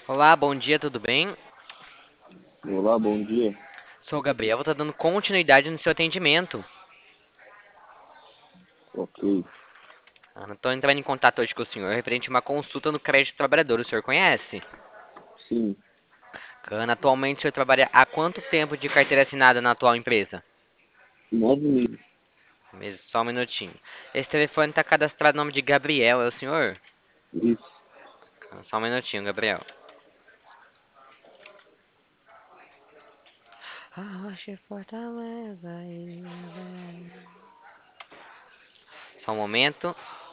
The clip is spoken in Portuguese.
Olá, bom dia, tudo bem? Olá, bom dia. Sou o Gabriel, vou estar dando continuidade no seu atendimento. Ok, Estou entrando em contato hoje com o senhor referente a uma consulta no crédito trabalhador. O senhor conhece? sim, Ana, atualmente o senhor trabalha há quanto tempo de carteira assinada na atual empresa? 9 meses. Só um minutinho. Esse telefone está cadastrado no nome de Gabriel, é o senhor? Isso. Só um minutinho, Gabriel. A rocha fortaleza. Só um momento.